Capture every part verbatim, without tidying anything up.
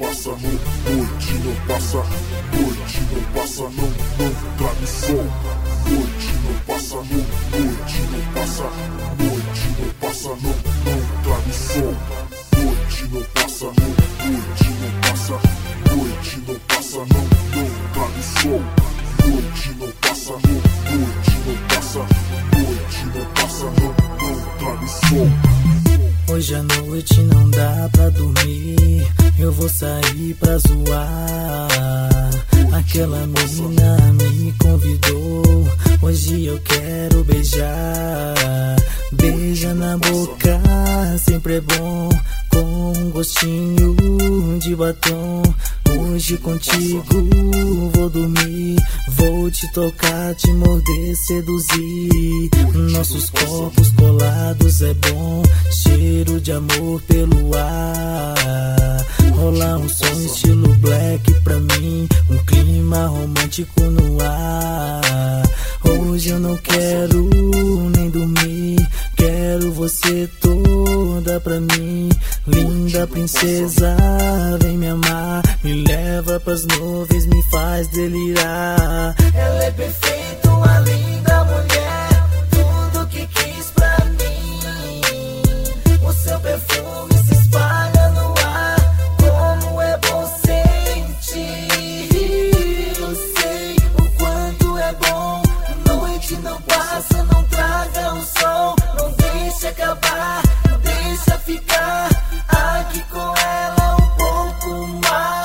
passa, não, noite não passa, noite não passa, não, não traga o sol. Noite não passa, não, noite não passa, noite não passa, não, não traga o sol. Noite não passa, não, noite não passa, noite não passa, não, não traga o sol. Noite não passa, não, noite não passa, noite não passa, não, não traga o sol. Hoje à noite não dá pra dormir, eu vou sair pra zoar. Aquela menina me convidou, hoje eu quero beijar. Beija na boca, sempre é bom, com um gostinho de batom. Hoje contigo vou dormir, vou te tocar, te morder, seduzir. Nossos corpos colados é bom, cheiro de amor pelo ar. Rolar um som estilo black pra mim, um clima romântico no ar. Hoje eu não quero nem dormir, quero você toda pra mim. Linda princesa, vem me amar, me leva pras nuvens, me faz delirar. Ela é perfeita, uma linda mulher, tudo que quis pra mim. O seu perfume se espalha no ar, como é bom sentir. Eu sei o quanto é bom, noite não passa, não traga o sol. Não deixa acabar, deixa ficar aqui com ela um pouco mais.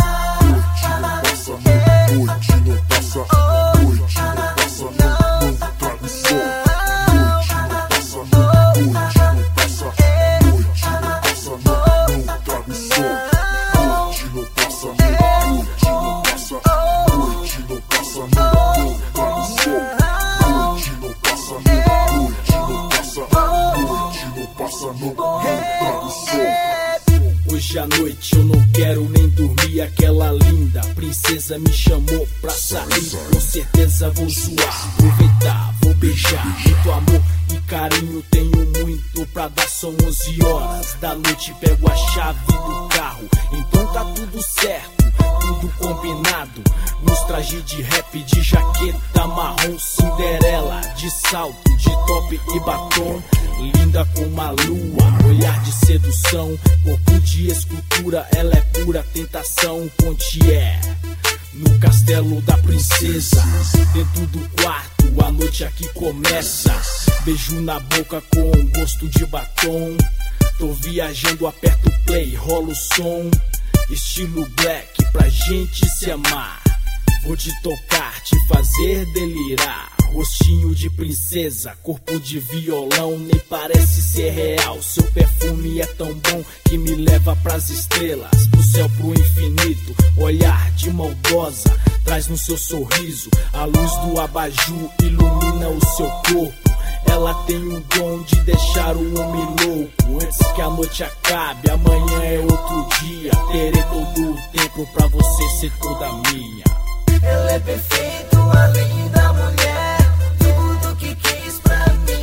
Noite não passa, noite não passa, não, não traga o sol. Noite não passa, não, noite não passa, noite não passa, não, não traga o sol. Noite não passa, noite não passa, noite não passa, não, não traga o sol. Noite não passa, noite não passa, noite não passa, não, não traga o sol. Hoje à noite eu não quero nem dormir, aquela linda princesa me chamou pra sair. Com certeza vou zoar, aproveitar, vou beijar. Muito amor e carinho tenho muito pra dar, são onze horas da noite. Pego a chave do carro, então tá tudo certo, tudo combinado. Nos trajes de rap, de jaqueta marrom, Cinderela, de salto, de top e batom. Linda como uma lua, olhar de sedução, corpo de escultura, ela é pura tentação. Pontier, no castelo da princesa, dentro do quarto, a noite aqui começa. Beijo na boca com gosto de batom. Tô viajando, aperto play, rolo o som. Estilo black pra gente se amar. Vou te tocar, te fazer delirar. Rostinho de princesa, corpo de violão, nem parece ser real. Seu perfume é tão bom que me leva pras estrelas, pro céu, pro infinito. Olhar de maldosa, traz no seu sorriso a luz do abajur, ilumina o seu corpo. Ela tem o dom de deixar o homem louco. Antes que a noite acabe, amanhã é outro dia. Terei todo o tempo pra você ser toda minha. Ela é perfeita, uma linda mulher, tudo que quis pra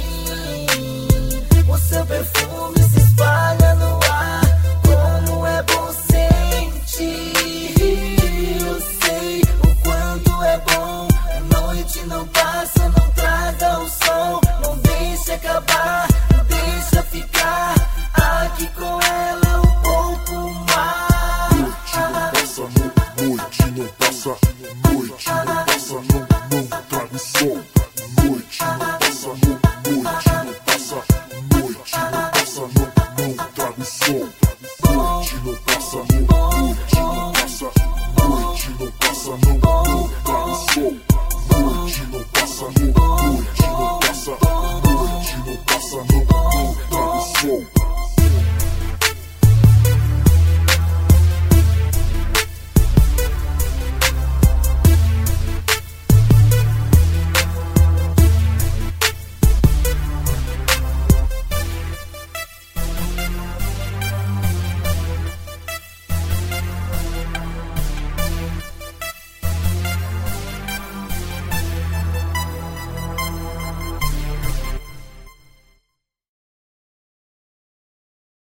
mim. O seu perfume se espalha no ar, como é bom sentir. Eu sei o quanto é bom, noite não passa, não traga o sol. Não deixa acabar, deixa ficar aqui com ela um pouco mais. Noite não passa, noite não passa, não, não traga o sol. Noite não passa, não, noite não passa, noite não passa, não, não traga o sol. Noite não passa, não.